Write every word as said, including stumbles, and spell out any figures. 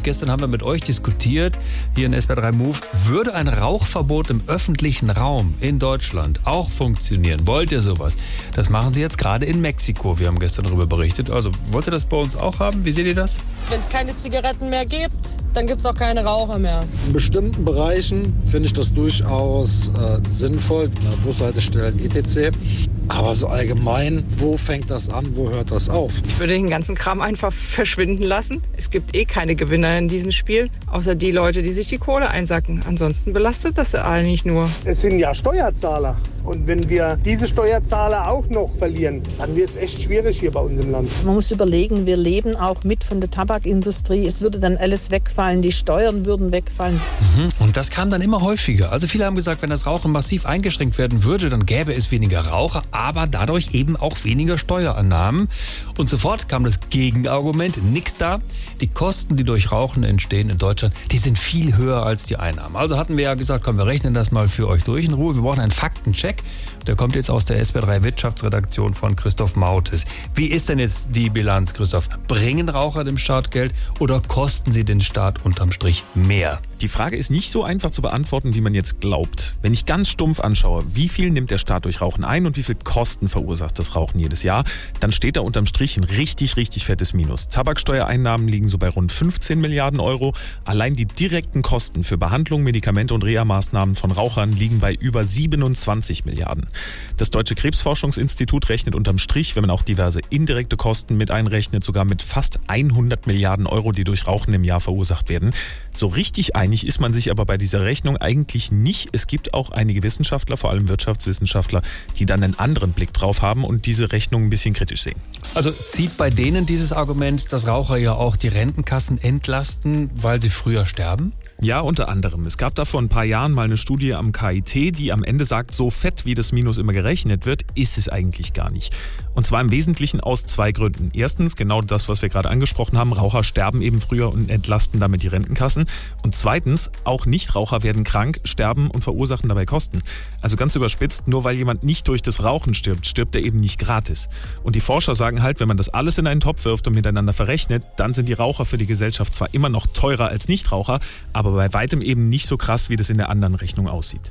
Gestern haben wir mit euch diskutiert, hier in S W R drei Move, würde ein Rauchverbot im öffentlichen Raum in Deutschland auch funktionieren? Wollt ihr sowas? Das machen sie jetzt gerade in Mexiko. Wir haben gestern darüber berichtet. Also wollt ihr das bei uns auch haben? Wie seht ihr das? Wenn es keine Zigaretten mehr gibt, dann gibt es auch keine Raucher mehr. In bestimmten Bereichen finde ich das durchaus äh, sinnvoll, Bushaltestellen et cetera. Aber so allgemein, wo fängt das an, wo hört das auf? Ich würde den ganzen Kram einfach verschwinden lassen. Es gibt eh keine Gewinner in diesem Spiel, außer die Leute, die sich die Kohle einsacken. Ansonsten belastet das eigentlich nur. Es sind ja Steuerzahler. Und wenn wir diese Steuerzahler auch noch verlieren, dann wird es echt schwierig hier bei uns im Land. Man muss überlegen, wir leben auch mit von der Tabakindustrie. Es würde dann alles wegfallen, die Steuern würden wegfallen. Mhm. Und das kam dann immer häufiger. Also viele haben gesagt, wenn das Rauchen massiv eingeschränkt werden würde, dann gäbe es weniger Raucher, aber dadurch eben auch weniger Steuerannahmen. Und sofort kam das Gegenargument, nix da. Die Kosten, die durch Rauchen entstehen in Deutschland, die sind viel höher als die Einnahmen. Also hatten wir ja gesagt, komm, wir rechnen das mal für euch durch in Ruhe. Wir brauchen einen Faktencheck. Der kommt jetzt aus der S W R drei Wirtschaftsredaktion von Christoph Mautes. Wie ist denn jetzt die Bilanz, Christoph? Bringen Raucher dem Staat Geld oder kosten sie den Staat unterm Strich mehr? Die Frage ist nicht so einfach zu beantworten, wie man jetzt glaubt. Wenn ich ganz stumpf anschaue, wie viel nimmt der Staat durch Rauchen ein und wie viel Kosten verursacht das Rauchen jedes Jahr, dann steht da unterm Strich ein richtig, richtig fettes Minus. Tabaksteuereinnahmen liegen so bei rund fünfzehn Milliarden Euro. Allein die direkten Kosten für Behandlung, Medikamente und Reha-Maßnahmen von Rauchern liegen bei über siebenundzwanzig Milliarden. Das Deutsche Krebsforschungsinstitut rechnet unterm Strich, wenn man auch diverse indirekte Kosten mit einrechnet, sogar mit fast hundert Milliarden Euro, die durch Rauchen im Jahr verursacht werden. So richtig einig ist man sich aber bei dieser Rechnung eigentlich nicht. Es gibt auch einige Wissenschaftler, vor allem Wirtschaftswissenschaftler, die dann einen anderen Blick drauf haben und diese Rechnung ein bisschen kritisch sehen. Also zieht bei denen dieses Argument, dass Raucher ja auch die Rentenkassen entlasten, weil sie früher sterben? Ja, unter anderem. Es gab da vor ein paar Jahren mal eine Studie am K I T, die am Ende sagt, so fett wie das Minus immer gerechnet wird, ist es eigentlich gar nicht. Und zwar im Wesentlichen aus zwei Gründen. Erstens, genau das, was wir gerade angesprochen haben, Raucher sterben eben früher und entlasten damit die Rentenkassen. Und zweitens, auch Nichtraucher werden krank, sterben und verursachen dabei Kosten. Also ganz überspitzt, nur weil jemand nicht durch das Rauchen stirbt, stirbt er eben nicht gratis. Und die Forscher sagen halt, wenn man das alles in einen Topf wirft und miteinander verrechnet, dann sind die Raucher für die Gesellschaft zwar immer noch teurer als Nichtraucher, aber bei weitem eben nicht so krass, wie das in der anderen Rechnung aussieht.